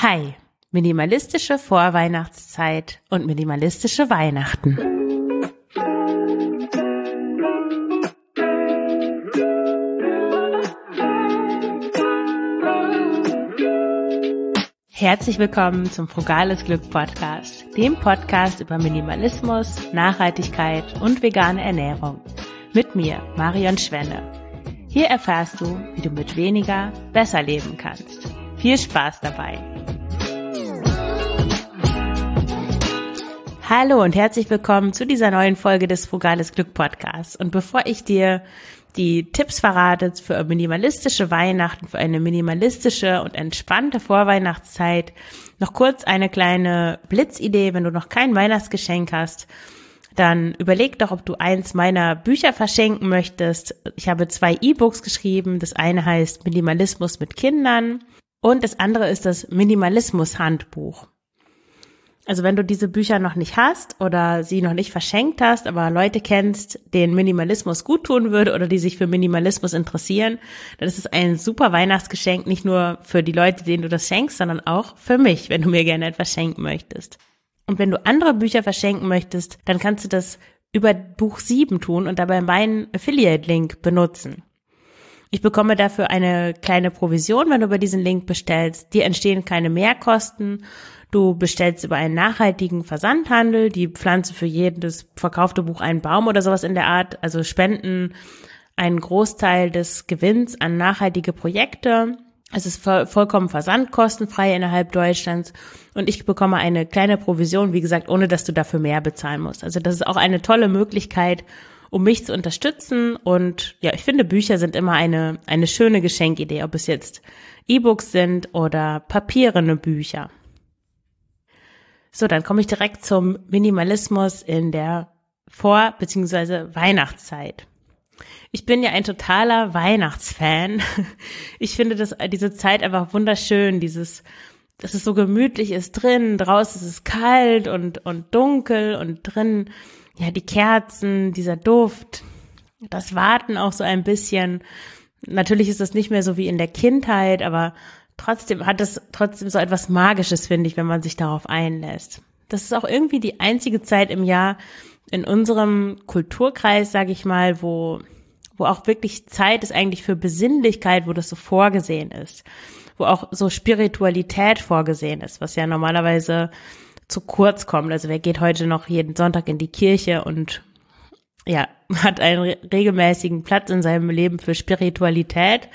Hi, minimalistische Vorweihnachtszeit und minimalistische Weihnachten. Herzlich willkommen zum Frugales Glück Podcast, dem Podcast über Minimalismus, Nachhaltigkeit und vegane Ernährung. Mit mir, Marion Schwenne. Hier erfährst du, wie du mit weniger besser leben kannst. Viel Spaß dabei! Hallo und herzlich willkommen zu dieser neuen Folge des Frugales Glück Podcasts. Und bevor ich dir die Tipps verrate für minimalistische Weihnachten, für eine minimalistische und entspannte Vorweihnachtszeit, noch kurz eine kleine Blitzidee. Wenn du noch kein Weihnachtsgeschenk hast, dann überleg doch, ob du eins meiner Bücher verschenken möchtest. Ich habe 2 E-Books geschrieben. Das eine heißt Minimalismus mit Kindern und das andere ist das Minimalismus-Handbuch. Also wenn du diese Bücher noch nicht hast oder sie noch nicht verschenkt hast, aber Leute kennst, denen Minimalismus gut tun würde oder die sich für Minimalismus interessieren, dann ist es ein super Weihnachtsgeschenk, nicht nur für die Leute, denen du das schenkst, sondern auch für mich, wenn du mir gerne etwas schenken möchtest. Und wenn du andere Bücher verschenken möchtest, dann kannst du das über Buch 7 tun und dabei meinen Affiliate-Link benutzen. Ich bekomme dafür eine kleine Provision, wenn du über diesen Link bestellst. Dir entstehen keine Mehrkosten. Du bestellst über einen nachhaltigen Versandhandel, die pflanzen für jedes verkaufte Buch einen Baum oder sowas in der Art, also spenden einen Großteil des Gewinns an nachhaltige Projekte. Es ist vollkommen versandkostenfrei innerhalb Deutschlands und ich bekomme eine kleine Provision, wie gesagt, ohne dass du dafür mehr bezahlen musst. Also das ist auch eine tolle Möglichkeit, um mich zu unterstützen und ja, ich finde Bücher sind immer eine schöne Geschenkidee, ob es jetzt E-Books sind oder papierene Bücher. So, dann komme ich direkt zum Minimalismus in der Vor- bzw. Weihnachtszeit. Ich bin ja ein totaler Weihnachtsfan. Ich finde diese Zeit einfach wunderschön, dass es so gemütlich ist drin, draußen ist es kalt und dunkel und drin, ja, die Kerzen, dieser Duft, das Warten auch so ein bisschen. Natürlich ist es nicht mehr so wie in der Kindheit, aber trotzdem hat es so etwas Magisches, finde ich, wenn man sich darauf einlässt. Das ist auch irgendwie die einzige Zeit im Jahr in unserem Kulturkreis, sage ich mal, wo auch wirklich Zeit ist eigentlich für Besinnlichkeit, wo das so vorgesehen ist, wo auch so Spiritualität vorgesehen ist, was ja normalerweise zu kurz kommt. Also wer geht heute noch jeden Sonntag in die Kirche und ja, hat einen regelmäßigen Platz in seinem Leben für Spiritualität?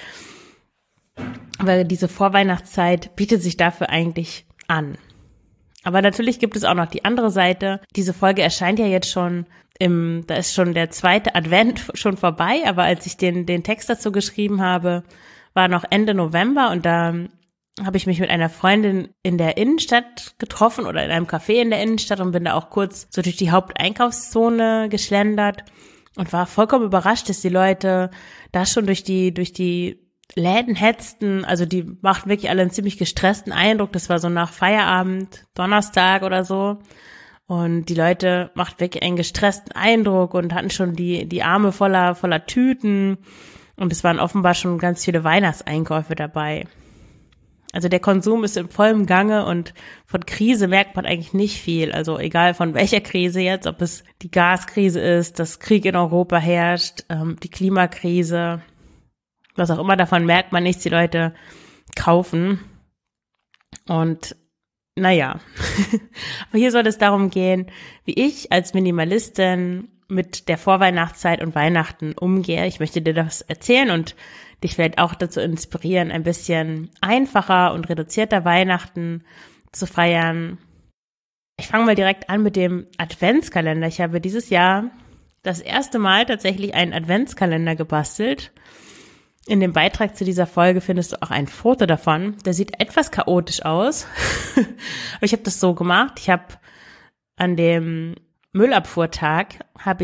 Weil diese Vorweihnachtszeit bietet sich dafür eigentlich an. Aber natürlich gibt es auch noch die andere Seite. Diese Folge erscheint ja jetzt schon da ist schon der 2. Advent schon vorbei, aber als ich den Text dazu geschrieben habe, war noch Ende November und da habe ich mich mit einer Freundin in der Innenstadt getroffen oder in einem Café in der Innenstadt und bin da auch kurz so durch die Haupteinkaufszone geschlendert und war vollkommen überrascht, dass die Leute da schon durch die Läden hetzten, also die machten wirklich alle einen ziemlich gestressten Eindruck. Das war so nach Feierabend, Donnerstag oder so. Und die Leute machten wirklich einen gestressten Eindruck und hatten schon die Arme voller Tüten. Und es waren offenbar schon ganz viele Weihnachtseinkäufe dabei. Also der Konsum ist im vollen Gange und von Krise merkt man eigentlich nicht viel. Also egal von welcher Krise jetzt, ob es die Gaskrise ist, dass Krieg in Europa herrscht, die Klimakrise, was auch immer, davon merkt man nichts, die Leute kaufen. Und naja, aber hier soll es darum gehen, wie ich als Minimalistin mit der Vorweihnachtszeit und Weihnachten umgehe. Ich möchte dir das erzählen und dich vielleicht auch dazu inspirieren, ein bisschen einfacher und reduzierter Weihnachten zu feiern. Ich fange mal direkt an mit dem Adventskalender. Ich habe dieses Jahr das erste Mal tatsächlich einen Adventskalender gebastelt. In dem Beitrag zu dieser Folge findest du auch ein Foto davon. Der sieht etwas chaotisch aus. Aber ich habe das so gemacht. Ich habe an dem Müllabfuhrtag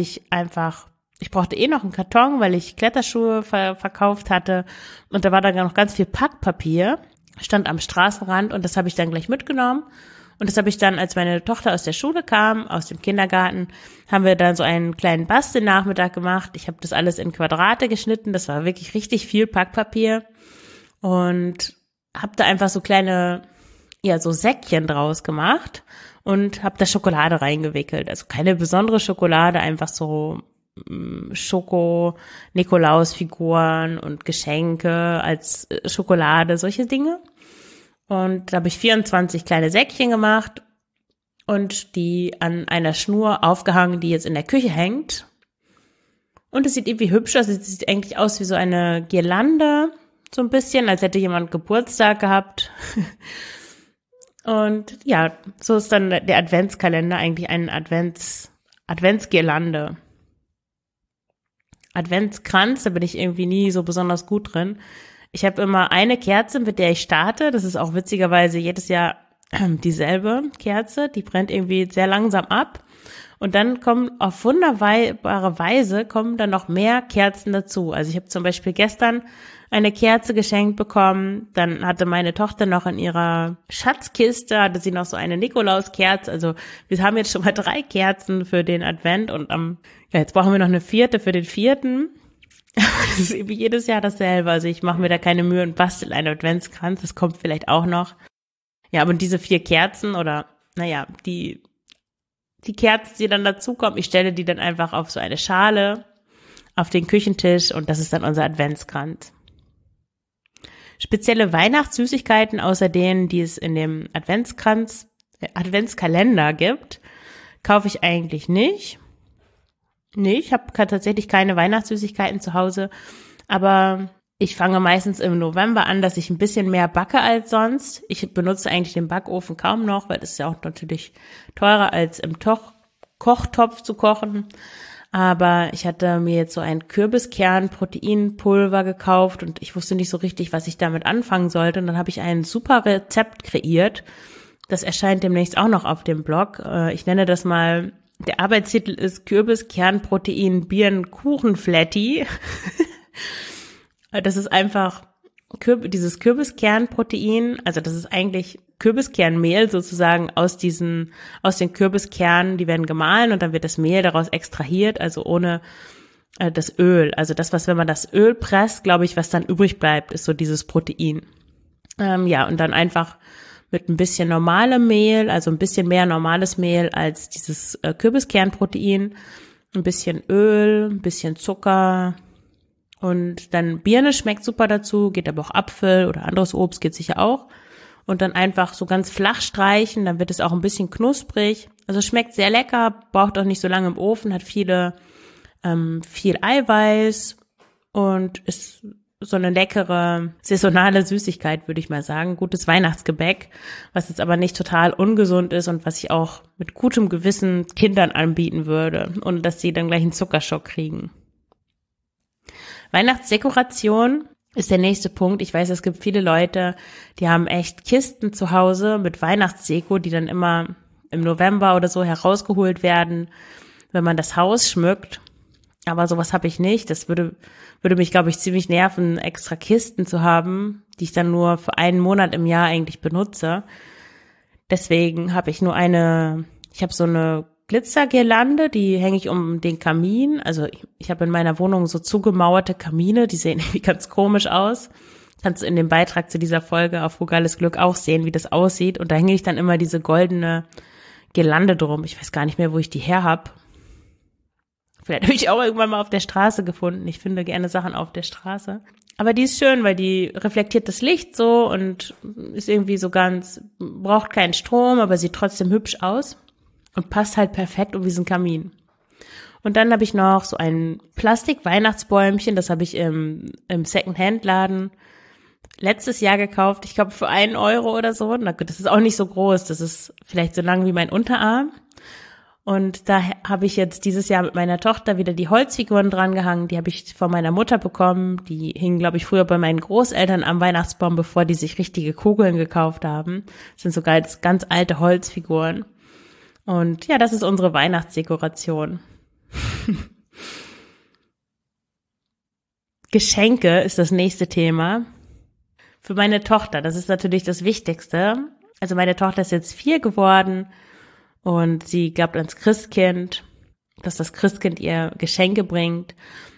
ich brauchte noch einen Karton, weil ich Kletterschuhe verkauft hatte. Und da war dann noch ganz viel Packpapier, stand am Straßenrand und das habe ich dann gleich mitgenommen. Und das habe ich dann, als meine Tochter aus der Schule kam, aus dem Kindergarten, haben wir dann so einen kleinen Bastelnachmittag gemacht. Ich habe das alles in Quadrate geschnitten. Das war wirklich richtig viel Packpapier. Und habe da einfach so kleine ja so Säckchen draus gemacht und habe da Schokolade reingewickelt. Also keine besondere Schokolade, einfach so Schoko-Nikolaus-Figuren und Geschenke als Schokolade, solche Dinge. Und da habe ich 24 kleine Säckchen gemacht und die an einer Schnur aufgehangen, die jetzt in der Küche hängt. Und es sieht irgendwie hübsch aus. Es sieht eigentlich aus wie so eine Girlande, so ein bisschen, als hätte jemand Geburtstag gehabt. Und ja, so ist dann der Adventskalender eigentlich ein Adventsgirlande. Adventskranz, da bin ich irgendwie nie so besonders gut drin. Ich habe immer eine Kerze, mit der ich starte. Das ist auch witzigerweise jedes Jahr dieselbe Kerze. Die brennt irgendwie sehr langsam ab. Und dann kommen auf wunderbare Weise dann noch mehr Kerzen dazu. Also ich habe zum Beispiel gestern eine Kerze geschenkt bekommen. Dann hatte meine Tochter noch in ihrer Schatzkiste, hatte sie noch so eine Nikolauskerze. Also wir haben jetzt schon mal 3 Kerzen für den Advent und jetzt brauchen wir noch eine 4. für den 4. Das ist irgendwie jedes Jahr dasselbe. Also ich mache mir da keine Mühe und bastel einen Adventskranz. Das kommt vielleicht auch noch. Ja, aber diese 4 Kerzen oder, die Kerzen, die dann dazukommen, ich stelle die dann einfach auf so eine Schale auf den Küchentisch und das ist dann unser Adventskranz. Spezielle Weihnachtssüßigkeiten außer denen, die es in dem Adventskalender gibt, kaufe ich eigentlich nicht. Nee, ich habe tatsächlich keine Weihnachtssüßigkeiten zu Hause, aber ich fange meistens im November an, dass ich ein bisschen mehr backe als sonst. Ich benutze eigentlich den Backofen kaum noch, weil das ist ja auch natürlich teurer als im Kochtopf zu kochen. Aber ich hatte mir jetzt so ein Kürbiskern-Proteinpulver gekauft und ich wusste nicht so richtig, was ich damit anfangen sollte. Und dann habe ich ein super Rezept kreiert. Das erscheint demnächst auch noch auf dem Blog. Ich nenne das mal, der Arbeitstitel ist Kürbiskern-Protein-Birnenkuchen-Flatty. Das ist einfach dieses Kürbiskernprotein, also das ist eigentlich Kürbiskernmehl sozusagen aus den Kürbiskernen, die werden gemahlen und dann wird das Mehl daraus extrahiert, also ohne das Öl. Also das, wenn man das Öl presst, glaube ich, was dann übrig bleibt, ist so dieses Protein. Und dann einfach mit ein bisschen normalem Mehl, also ein bisschen mehr normales Mehl als dieses Kürbiskernprotein, ein bisschen Öl, ein bisschen Zucker, und dann Birne schmeckt super dazu, geht aber auch Apfel oder anderes Obst geht sicher auch. Und dann einfach so ganz flach streichen, dann wird es auch ein bisschen knusprig. Also schmeckt sehr lecker, braucht auch nicht so lange im Ofen, hat viel Eiweiß und ist so eine leckere, saisonale Süßigkeit, würde ich mal sagen. Gutes Weihnachtsgebäck, was jetzt aber nicht total ungesund ist und was ich auch mit gutem Gewissen Kindern anbieten würde, ohne dass sie dann gleich einen Zuckerschock kriegen. Weihnachtsdekoration ist der nächste Punkt. Ich weiß, es gibt viele Leute, die haben echt Kisten zu Hause mit Weihnachtsdeko, die dann immer im November oder so herausgeholt werden, wenn man das Haus schmückt. Aber sowas habe ich nicht. Das würde mich, glaube ich, ziemlich nerven, extra Kisten zu haben, die ich dann nur für einen Monat im Jahr eigentlich benutze. Deswegen habe ich ich habe so eine Glitzergirlande, die hänge ich um den Kamin. Also ich habe in meiner Wohnung so zugemauerte Kamine, die sehen irgendwie ganz komisch aus. Kannst du in dem Beitrag zu dieser Folge auf Frugales Glück auch sehen, wie das aussieht. Und da hänge ich dann immer diese goldene Girlande drum. Ich weiß gar nicht mehr, wo ich die her habe. Vielleicht habe ich auch irgendwann mal auf der Straße gefunden. Ich finde gerne Sachen auf der Straße. Aber die ist schön, weil die reflektiert das Licht so und ist irgendwie so braucht keinen Strom, aber sieht trotzdem hübsch aus. Und passt halt perfekt um diesen Kamin. Und dann habe ich noch so ein Plastik-Weihnachtsbäumchen, das habe ich im Second-Hand-Laden letztes Jahr gekauft. Ich glaube für 1 Euro oder so. Das ist auch nicht so groß, das ist vielleicht so lang wie mein Unterarm. Und da habe ich jetzt dieses Jahr mit meiner Tochter wieder die Holzfiguren dran gehangen. Die habe ich von meiner Mutter bekommen. Die hingen, glaube ich, früher bei meinen Großeltern am Weihnachtsbaum, bevor die sich richtige Kugeln gekauft haben. Das sind sogar jetzt ganz alte Holzfiguren. Und ja, das ist unsere Weihnachtsdekoration. Geschenke ist das nächste Thema. Für meine Tochter, das ist natürlich das Wichtigste. Also meine Tochter ist jetzt 4 geworden und sie glaubt ans Christkind, dass das Christkind ihr Geschenke bringt.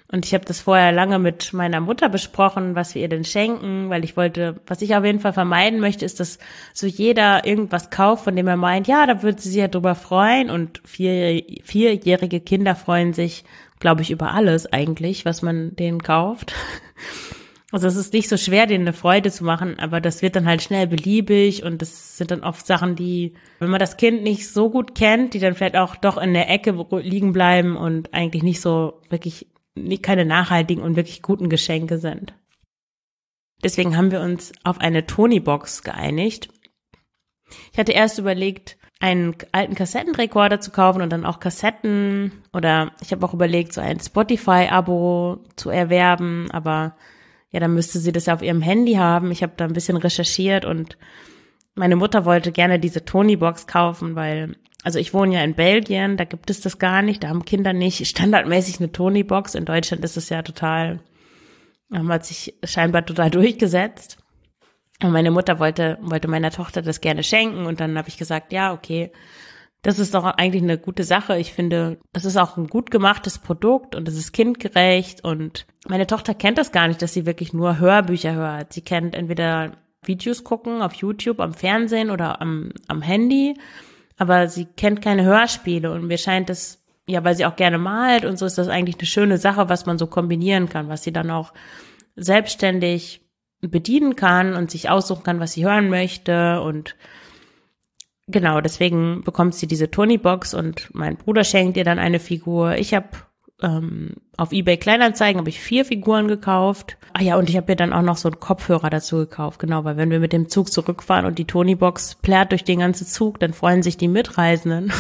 Und ich habe das vorher lange mit meiner Mutter besprochen, was wir ihr denn schenken, weil was ich auf jeden Fall vermeiden möchte, ist, dass so jeder irgendwas kauft, von dem er meint, ja, da würde sie sich ja drüber freuen. Und vierjährige Kinder freuen sich, glaube ich, über alles eigentlich, was man denen kauft. Also es ist nicht so schwer, denen eine Freude zu machen, aber das wird dann halt schnell beliebig und das sind dann oft Sachen, die, wenn man das Kind nicht so gut kennt, die dann vielleicht auch doch in der Ecke liegen bleiben und eigentlich nicht so wirklich, keine nachhaltigen und wirklich guten Geschenke sind. Deswegen haben wir uns auf eine Tony-Box geeinigt. Ich hatte erst überlegt, einen alten Kassettenrekorder zu kaufen und dann auch Kassetten, oder ich habe auch überlegt, so ein Spotify-Abo zu erwerben, aber ja, dann müsste sie das ja auf ihrem Handy haben. Ich habe da ein bisschen recherchiert und meine Mutter wollte gerne diese Tony-Box kaufen, weil, also ich wohne ja in Belgien, da gibt es das gar nicht, da haben Kinder nicht standardmäßig eine Tony-Box. In Deutschland ist es ja hat sich scheinbar total durchgesetzt. Und meine Mutter wollte meiner Tochter das gerne schenken und dann habe ich gesagt, ja, okay, das ist doch eigentlich eine gute Sache. Ich finde, das ist auch ein gut gemachtes Produkt und es ist kindgerecht und meine Tochter kennt das gar nicht, dass sie wirklich nur Hörbücher hört. Sie kennt entweder Videos gucken auf YouTube, am Fernsehen oder am Handy, aber sie kennt keine Hörspiele und mir scheint das, ja, weil sie auch gerne malt und so, ist das eigentlich eine schöne Sache, was man so kombinieren kann, was sie dann auch selbstständig bedienen kann und sich aussuchen kann, was sie hören möchte und genau, deswegen bekommt sie diese Tony-Box und mein Bruder schenkt ihr dann eine Figur. Ich habe auf eBay Kleinanzeigen habe ich 4 Figuren gekauft. Ah ja, und ich habe ihr dann auch noch so einen Kopfhörer dazu gekauft, genau, weil wenn wir mit dem Zug zurückfahren und die Tony-Box plärt durch den ganzen Zug, dann freuen sich die Mitreisenden.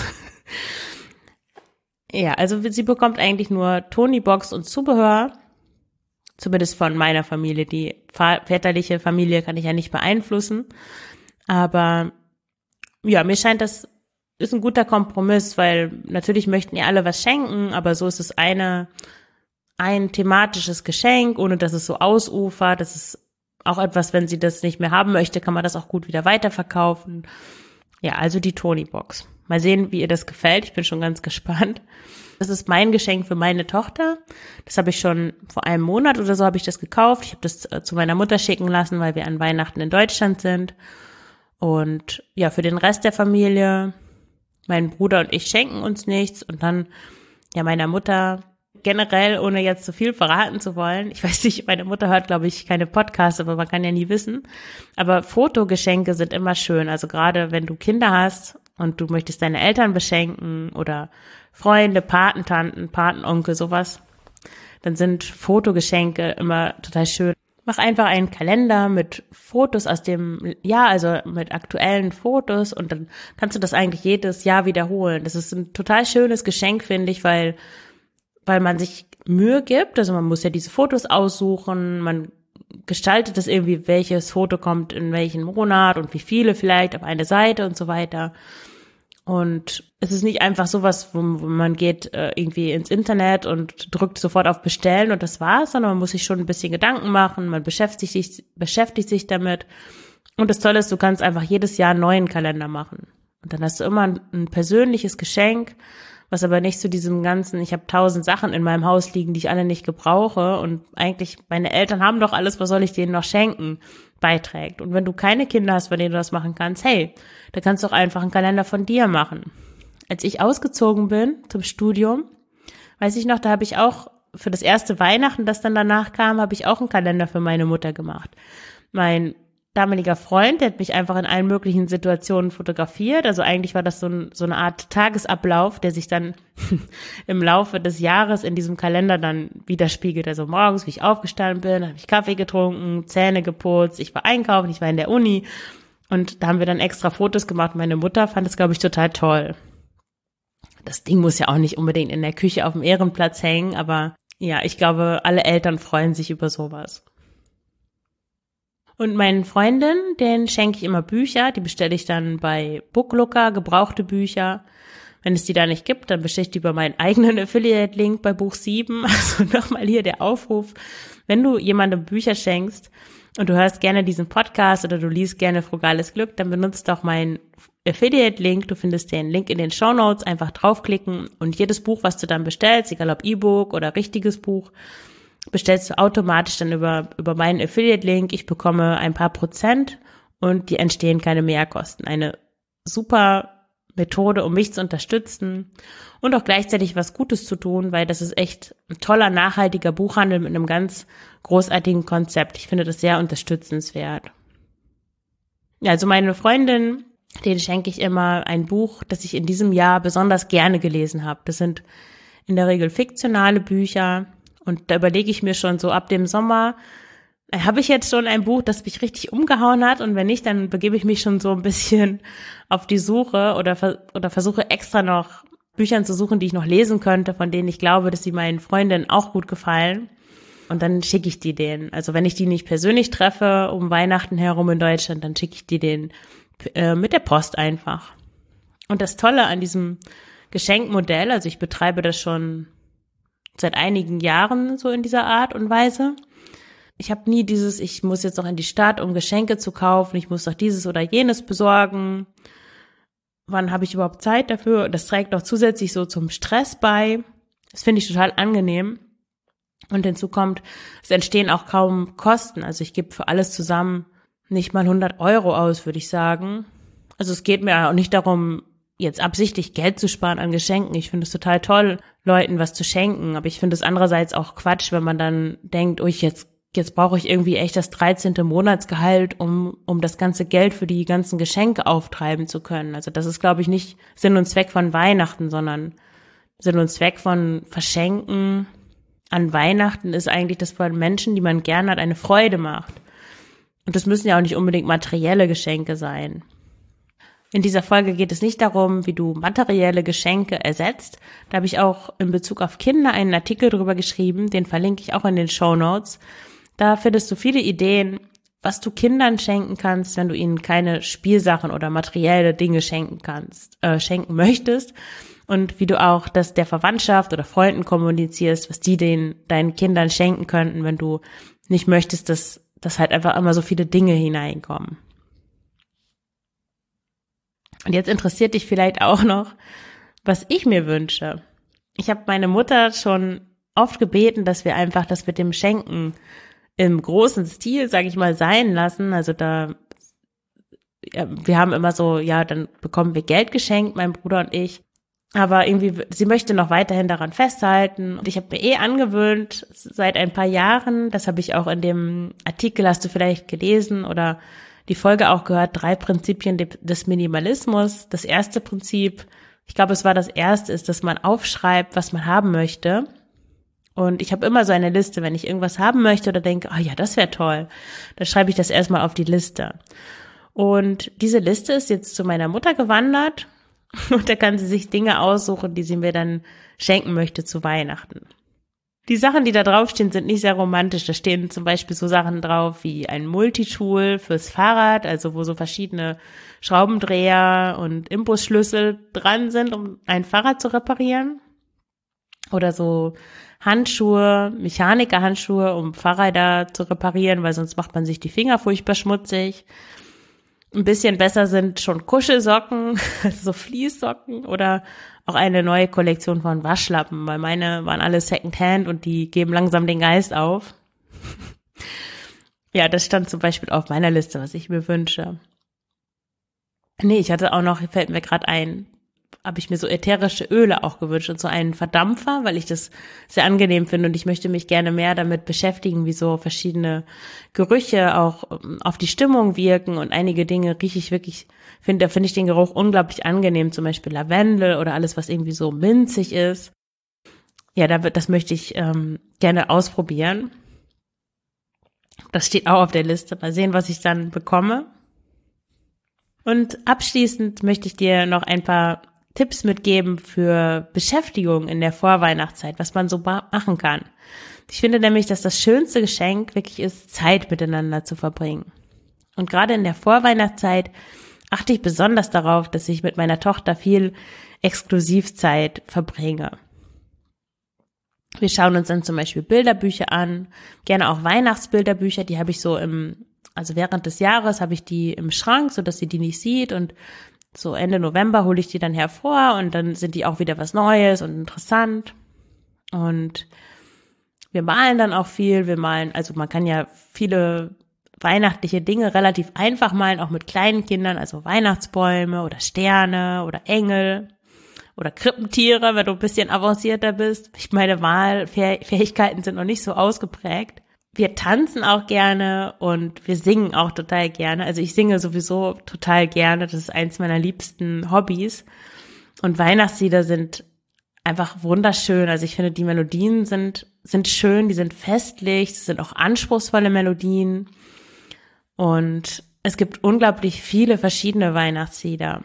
Ja, also sie bekommt eigentlich nur Tony-Box und Zubehör, zumindest von meiner Familie. Die väterliche Familie kann ich ja nicht beeinflussen, aber ja, mir scheint, das ist ein guter Kompromiss, weil natürlich möchten ihr alle was schenken, aber so ist es ein thematisches Geschenk, ohne dass es so ausufert. Das ist auch etwas, wenn sie das nicht mehr haben möchte, kann man das auch gut wieder weiterverkaufen. Ja, also die Tony-Box. Mal sehen, wie ihr das gefällt. Ich bin schon ganz gespannt. Das ist mein Geschenk für meine Tochter. Das habe ich schon vor einem Monat oder so habe ich das gekauft. Ich habe das zu meiner Mutter schicken lassen, weil wir an Weihnachten in Deutschland sind. Und ja, für den Rest der Familie, mein Bruder und ich schenken uns nichts und dann ja meiner Mutter generell, ohne jetzt zu viel verraten zu wollen. Ich weiß nicht, meine Mutter hört, glaube ich, keine Podcasts, aber man kann ja nie wissen. Aber Fotogeschenke sind immer schön. Also gerade wenn du Kinder hast und du möchtest deine Eltern beschenken oder Freunde, Patentanten, Patenonkel, sowas, dann sind Fotogeschenke immer total schön. Mach einfach einen Kalender mit Fotos aus dem Jahr, also mit aktuellen Fotos und dann kannst du das eigentlich jedes Jahr wiederholen. Das ist ein total schönes Geschenk, finde ich, weil man sich Mühe gibt. Also man muss ja diese Fotos aussuchen, man gestaltet das irgendwie, welches Foto kommt in welchen Monat und wie viele vielleicht auf eine Seite und so weiter. Und es ist nicht einfach sowas, wo man geht irgendwie ins Internet und drückt sofort auf Bestellen und das war's, sondern man muss sich schon ein bisschen Gedanken machen, man beschäftigt sich damit. Und das Tolle ist, du kannst einfach jedes Jahr einen neuen Kalender machen. Und dann hast du immer ein persönliches Geschenk, was aber nicht zu diesem ganzen, ich habe 1000 Sachen in meinem Haus liegen, die ich alle nicht gebrauche und eigentlich, meine Eltern haben doch alles, was soll ich denen noch schenken, beiträgt. Und wenn du keine Kinder hast, bei denen du das machen kannst, hey, da kannst du auch einfach einen Kalender von dir machen. Als ich ausgezogen bin zum Studium, weiß ich noch, da habe ich auch für das erste Weihnachten, das dann danach kam, habe ich auch einen Kalender für meine Mutter gemacht. Mein damaliger Freund, der hat mich einfach in allen möglichen Situationen fotografiert. Also eigentlich war das so eine Art Tagesablauf, der sich dann im Laufe des Jahres in diesem Kalender dann widerspiegelt. Also morgens, wie ich aufgestanden bin, habe ich Kaffee getrunken, Zähne geputzt, ich war einkaufen, ich war in der Uni und da haben wir dann extra Fotos gemacht. Meine Mutter fand es, glaube ich, total toll. Das Ding muss ja auch nicht unbedingt in der Küche auf dem Ehrenplatz hängen, aber ja, ich glaube, alle Eltern freuen sich über sowas. Und meinen Freundinnen, denen schenke ich immer Bücher, die bestelle ich dann bei Booklooker, gebrauchte Bücher. Wenn es die da nicht gibt, dann bestelle ich die über meinen eigenen Affiliate-Link bei Buch 7. Also nochmal hier der Aufruf, wenn du jemandem Bücher schenkst und du hörst gerne diesen Podcast oder du liest gerne Frugales Glück, dann benutzt doch meinen Affiliate-Link. Du findest den Link in den Shownotes, einfach draufklicken und jedes Buch, was du dann bestellst, egal ob E-Book oder richtiges Buch, bestellst du automatisch dann über meinen Affiliate-Link. Ich bekomme ein paar Prozent und die entstehen keine Mehrkosten. Eine super Methode, um mich zu unterstützen und auch gleichzeitig was Gutes zu tun, weil das ist echt ein toller, nachhaltiger Buchhandel mit einem ganz großartigen Konzept. Ich finde das sehr unterstützenswert. Ja, also meine Freundin, denen schenke ich immer ein Buch, das ich in diesem Jahr besonders gerne gelesen habe. Das sind in der Regel fiktionale Bücher und da überlege ich mir schon so ab dem Sommer, habe ich jetzt schon ein Buch, das mich richtig umgehauen hat und wenn nicht, dann begebe ich mich schon so ein bisschen auf die Suche oder versuche extra noch Büchern zu suchen, die ich noch lesen könnte, von denen ich glaube, dass sie meinen Freundinnen auch gut gefallen und dann schicke ich die denen. Also wenn ich die nicht persönlich treffe um Weihnachten herum in Deutschland, dann schicke ich die denen mit der Post einfach. Und das Tolle an diesem Geschenkmodell, also ich betreibe das schon seit einigen Jahren so in dieser Art und Weise. Ich habe nie ich muss jetzt noch in die Stadt, um Geschenke zu kaufen, ich muss doch dieses oder jenes besorgen. Wann habe ich überhaupt Zeit dafür? Das trägt auch zusätzlich so zum Stress bei. Das finde ich total angenehm. Und hinzu kommt, es entstehen auch kaum Kosten. Also ich gebe für alles zusammen nicht mal 100 Euro aus, würde ich sagen. Also es geht mir auch nicht darum, jetzt absichtlich Geld zu sparen an Geschenken. Ich finde es total toll, Leuten was zu schenken. Aber ich finde es andererseits auch Quatsch, wenn man dann denkt, jetzt brauche ich irgendwie echt das 13. Monatsgehalt, um das ganze Geld für die ganzen Geschenke auftreiben zu können. Also das ist, glaube ich, nicht Sinn und Zweck von Weihnachten, sondern Sinn und Zweck von Verschenken an Weihnachten ist eigentlich, dass von Menschen, die man gern hat, eine Freude macht. Und das müssen ja auch nicht unbedingt materielle Geschenke sein. In dieser Folge geht es nicht darum, wie du materielle Geschenke ersetzt. Da habe ich auch in Bezug auf Kinder einen Artikel drüber geschrieben, den verlinke ich auch in den Shownotes. Da findest du viele Ideen, was du Kindern schenken kannst, wenn du ihnen keine Spielsachen oder materielle Dinge schenken möchtest. Und wie du auch das der Verwandtschaft oder Freunden kommunizierst, was die deinen Kindern schenken könnten, wenn du nicht möchtest, dass halt einfach immer so viele Dinge hineinkommen. Und jetzt interessiert dich vielleicht auch noch, was ich mir wünsche. Ich habe meine Mutter schon oft gebeten, dass wir einfach das mit dem Schenken im großen Stil, sage ich mal, sein lassen. Also wir haben immer so, ja, dann bekommen wir Geld geschenkt, mein Bruder und ich. Aber irgendwie, sie möchte noch weiterhin daran festhalten. Und ich habe mir angewöhnt, seit ein paar Jahren, das habe ich auch in dem Artikel, hast du vielleicht gelesen oder die Folge auch gehört, 3 Prinzipien des Minimalismus. Das erste Prinzip, ich glaube, es war das erste, ist, dass man aufschreibt, was man haben möchte. Und ich habe immer so eine Liste, wenn ich irgendwas haben möchte oder denke, ja, das wäre toll, dann schreibe ich das erstmal auf die Liste. Und diese Liste ist jetzt zu meiner Mutter gewandert und da kann sie sich Dinge aussuchen, die sie mir dann schenken möchte zu Weihnachten. Die Sachen, die da draufstehen, sind nicht sehr romantisch. Da stehen zum Beispiel so Sachen drauf wie ein Multitool fürs Fahrrad, also wo so verschiedene Schraubendreher und Imbusschlüssel dran sind, um ein Fahrrad zu reparieren. Oder so Handschuhe, Mechanikerhandschuhe, um Fahrräder zu reparieren, weil sonst macht man sich die Finger furchtbar schmutzig. Ein bisschen besser sind schon Kuschelsocken, so Fließsocken oder auch eine neue Kollektion von Waschlappen, weil meine waren alle Secondhand und die geben langsam den Geist auf. Ja, das stand zum Beispiel auf meiner Liste, was ich mir wünsche. Nee, ich hatte auch noch, fällt mir gerade ein, habe ich mir so ätherische Öle auch gewünscht und so einen Verdampfer, weil ich das sehr angenehm finde und ich möchte mich gerne mehr damit beschäftigen, wie so verschiedene Gerüche auch auf die Stimmung wirken und einige Dinge rieche ich wirklich, finde ich den Geruch unglaublich angenehm, zum Beispiel Lavendel oder alles, was irgendwie so minzig ist. Ja, das möchte ich gerne ausprobieren. Das steht auch auf der Liste. Mal sehen, was ich dann bekomme. Und abschließend möchte ich dir noch ein paar Tipps mitgeben für Beschäftigung in der Vorweihnachtszeit, was man so machen kann. Ich finde nämlich, dass das schönste Geschenk wirklich ist, Zeit miteinander zu verbringen. Und gerade in der Vorweihnachtszeit achte ich besonders darauf, dass ich mit meiner Tochter viel Exklusivzeit verbringe. Wir schauen uns dann zum Beispiel Bilderbücher an, gerne auch Weihnachtsbilderbücher, die habe ich so im also während des Jahres habe ich die im Schrank, so dass sie die nicht sieht, und so Ende November hole ich die dann hervor und dann sind die auch wieder was Neues und interessant. Und wir malen dann auch viel. Also man kann ja viele weihnachtliche Dinge relativ einfach malen, auch mit kleinen Kindern, also Weihnachtsbäume oder Sterne oder Engel oder Krippentiere, wenn du ein bisschen avancierter bist. Meine Malfähigkeiten sind noch nicht so ausgeprägt. Wir tanzen auch gerne und wir singen auch total gerne. Also ich singe sowieso total gerne. Das ist eins meiner liebsten Hobbys. Und Weihnachtslieder sind einfach wunderschön. Also ich finde, die Melodien sind schön, die sind festlich, es sind auch anspruchsvolle Melodien. Und es gibt unglaublich viele verschiedene Weihnachtslieder.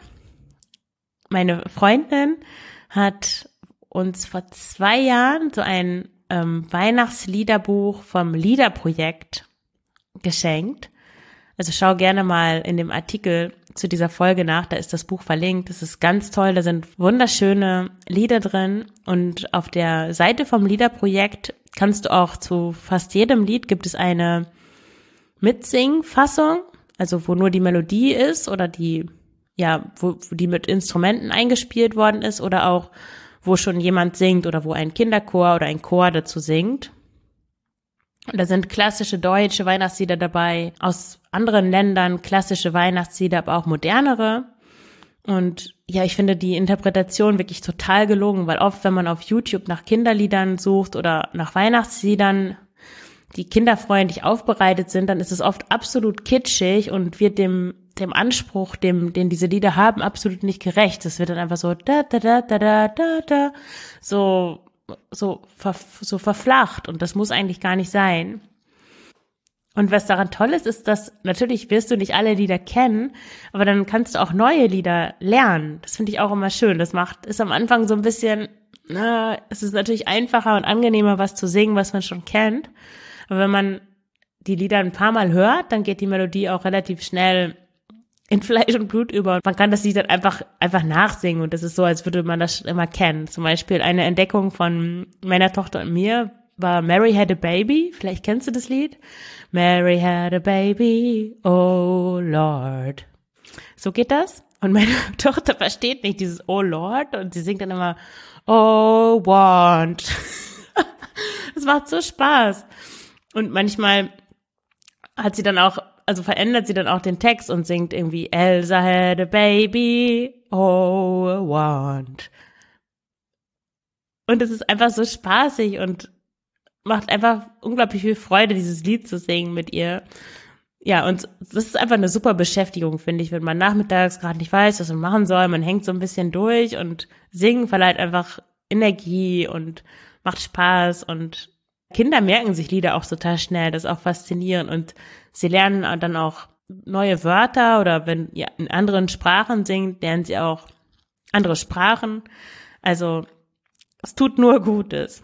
Meine Freundin hat uns vor 2 Jahren so ein Weihnachtsliederbuch vom Liederprojekt geschenkt. Also schau gerne mal in dem Artikel zu dieser Folge nach, da ist das Buch verlinkt. Das ist ganz toll, da sind wunderschöne Lieder drin und auf der Seite vom Liederprojekt kannst du auch zu fast jedem Lied gibt es eine Mitsing-Fassung, also wo nur die Melodie ist oder wo die mit Instrumenten eingespielt worden ist oder auch wo schon jemand singt oder wo ein Kinderchor oder ein Chor dazu singt. Und da sind klassische deutsche Weihnachtslieder dabei, aus anderen Ländern klassische Weihnachtslieder, aber auch modernere. Und ja, ich finde die Interpretation wirklich total gelungen, weil oft, wenn man auf YouTube nach Kinderliedern sucht oder nach Weihnachtsliedern, die kinderfreundlich aufbereitet sind, dann ist es oft absolut kitschig und wird dem Anspruch, den diese Lieder haben, absolut nicht gerecht. Es wird dann einfach so da da da da da da da so verflacht und das muss eigentlich gar nicht sein. Und was daran toll ist, ist, dass natürlich wirst du nicht alle Lieder kennen, aber dann kannst du auch neue Lieder lernen. Das finde ich auch immer schön. Ist am Anfang so ein bisschen, es ist natürlich einfacher und angenehmer, was zu singen, was man schon kennt. Aber wenn man die Lieder ein paar Mal hört, dann geht die Melodie auch relativ schnell in Fleisch und Blut über. Und man kann das Lied dann einfach nachsingen und das ist so, als würde man das schon immer kennen. Zum Beispiel eine Entdeckung von meiner Tochter und mir war Mary Had a Baby. Vielleicht kennst du das Lied. Mary had a baby, oh Lord. So geht das. Und meine Tochter versteht nicht dieses Oh Lord und sie singt dann immer Oh want. Das macht so Spaß. Und manchmal hat sie dann auch, also verändert sie dann auch den Text und singt irgendwie Elsa had a baby, oh want. Und es ist einfach so spaßig und macht einfach unglaublich viel Freude, dieses Lied zu singen mit ihr. Ja, und das ist einfach eine super Beschäftigung, finde ich, wenn man nachmittags gerade nicht weiß, was man machen soll. Man hängt so ein bisschen durch und singen verleiht einfach Energie und macht Spaß und Kinder merken sich Lieder auch total schnell, das ist auch faszinierend und sie lernen dann auch neue Wörter oder wenn ihr in anderen Sprachen singt, lernen sie auch andere Sprachen. Also es tut nur Gutes.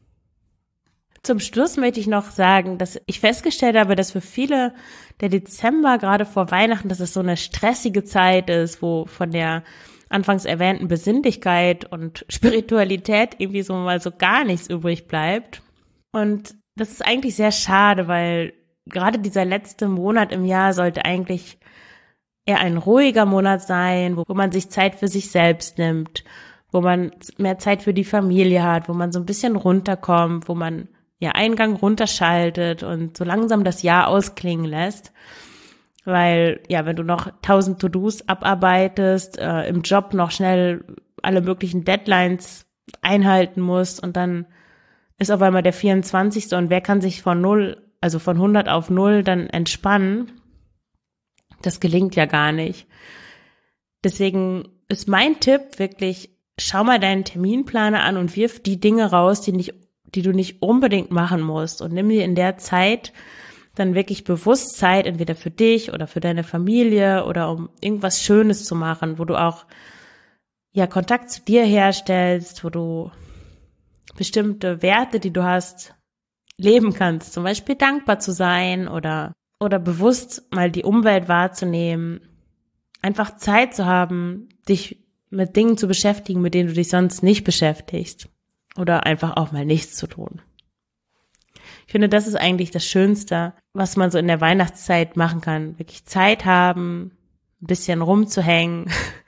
Zum Schluss möchte ich noch sagen, dass ich festgestellt habe, dass für viele der Dezember gerade vor Weihnachten, dass es so eine stressige Zeit ist, wo von der anfangs erwähnten Besinnlichkeit und Spiritualität irgendwie so mal so gar nichts übrig bleibt. Und das ist eigentlich sehr schade, weil gerade dieser letzte Monat im Jahr sollte eigentlich eher ein ruhiger Monat sein, wo man sich Zeit für sich selbst nimmt, wo man mehr Zeit für die Familie hat, wo man so ein bisschen runterkommt, wo man ja Eingang runterschaltet und so langsam das Jahr ausklingen lässt. Weil, ja, wenn du noch 1000 To-Dos abarbeitest, im Job noch schnell alle möglichen Deadlines einhalten musst und dann ist auf einmal der 24. und wer kann sich von 100 auf 0 dann entspannen? Das gelingt ja gar nicht. Deswegen ist mein Tipp wirklich, schau mal deinen Terminplaner an und wirf die Dinge raus, die du nicht unbedingt machen musst und nimm dir in der Zeit dann wirklich bewusst Zeit, entweder für dich oder für deine Familie oder um irgendwas Schönes zu machen, wo du auch ja Kontakt zu dir herstellst, wo du bestimmte Werte, die du hast, leben kannst. Zum Beispiel dankbar zu sein oder bewusst mal die Umwelt wahrzunehmen. Einfach Zeit zu haben, dich mit Dingen zu beschäftigen, mit denen du dich sonst nicht beschäftigst. Oder einfach auch mal nichts zu tun. Ich finde, das ist eigentlich das Schönste, was man so in der Weihnachtszeit machen kann. Wirklich Zeit haben, ein bisschen rumzuhängen,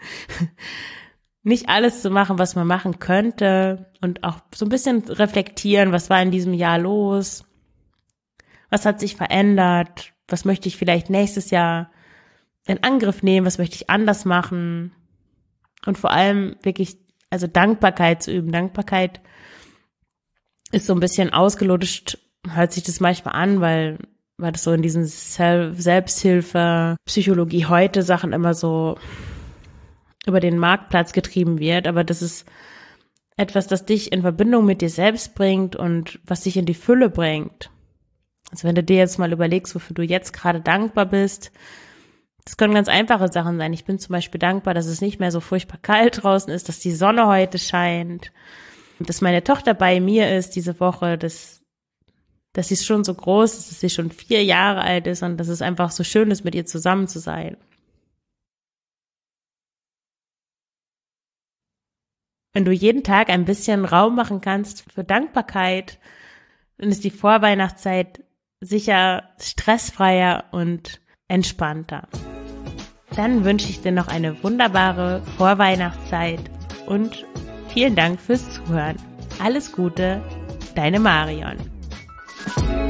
nicht alles zu machen, was man machen könnte und auch so ein bisschen reflektieren, was war in diesem Jahr los, was hat sich verändert, was möchte ich vielleicht nächstes Jahr in Angriff nehmen, was möchte ich anders machen und vor allem wirklich, also Dankbarkeit zu üben. Dankbarkeit ist so ein bisschen ausgelutscht, hört sich das manchmal an, weil das so in diesen Selbsthilfe, Psychologie heute Sachen immer so über den Marktplatz getrieben wird, aber das ist etwas, das dich in Verbindung mit dir selbst bringt und was dich in die Fülle bringt. Also wenn du dir jetzt mal überlegst, wofür du jetzt gerade dankbar bist, das können ganz einfache Sachen sein. Ich bin zum Beispiel dankbar, dass es nicht mehr so furchtbar kalt draußen ist, dass die Sonne heute scheint, dass meine Tochter bei mir ist diese Woche, dass sie schon so groß ist, dass sie schon 4 Jahre alt ist und dass es einfach so schön ist, mit ihr zusammen zu sein. Wenn du jeden Tag ein bisschen Raum machen kannst für Dankbarkeit, dann ist die Vorweihnachtszeit sicher stressfreier und entspannter. Dann wünsche ich dir noch eine wunderbare Vorweihnachtszeit und vielen Dank fürs Zuhören. Alles Gute, deine Marion.